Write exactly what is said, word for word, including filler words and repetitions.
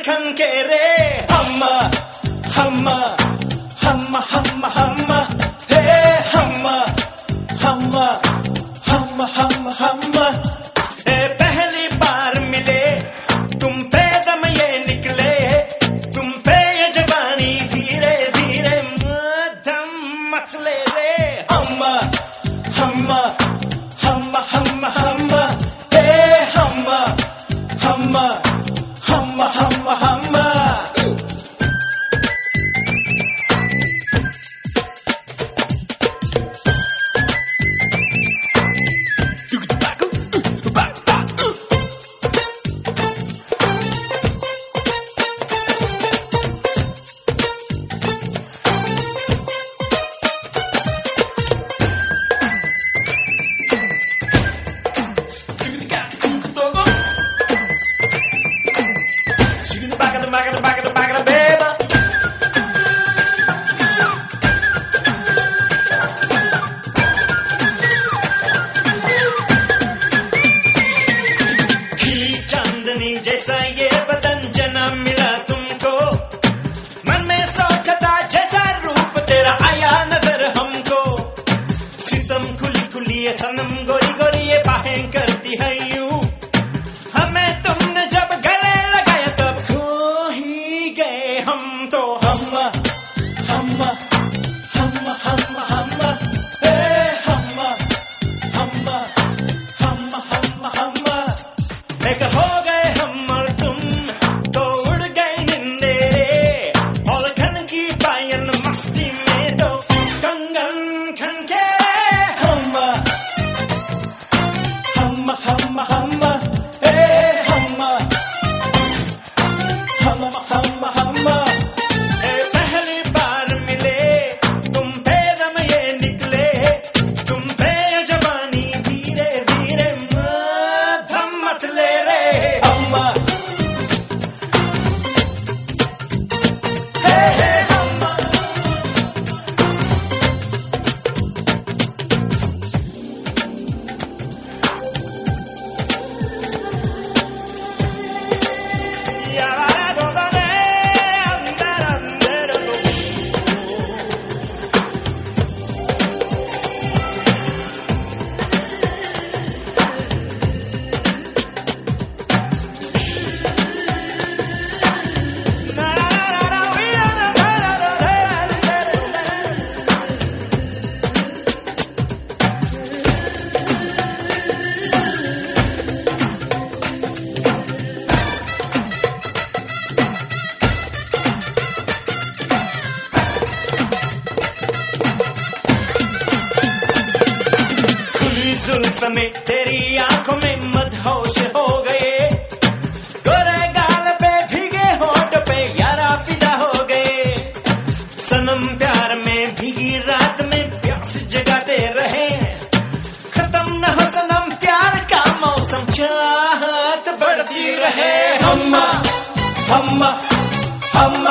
खन के रे हम हम हम हम हम हे हम हम हम हम हम ए पहली बार मिले तुम पे दम ये निकले तुम पे ये जवानी धीरे धीरे दम मचले रे हम हम हम हम हम हे हम हम हम हम हम जैसा ये बदन जन्म मिला तुमको मन में सोचा था जैसा रूप तेरा आया नजर हमको सितम खुली खुली ये सनम गोरी गोरी ये बाहें करती है यूं हमें तुमने जब गले लगाया तब खो ही गए हम तो हम हम हम हम हम हे हम हम हम हम हम एक हो में तेरी आंखों में मदहोश हो गए गोरे गाल पे भीगे होठ पे यारा फिदा हो गए सनम प्यार में भीगी रात में प्यास जगाते रहे खत्म न हो सनम प्यार का मौसम चाहत बढ़ती रहे हम हम हम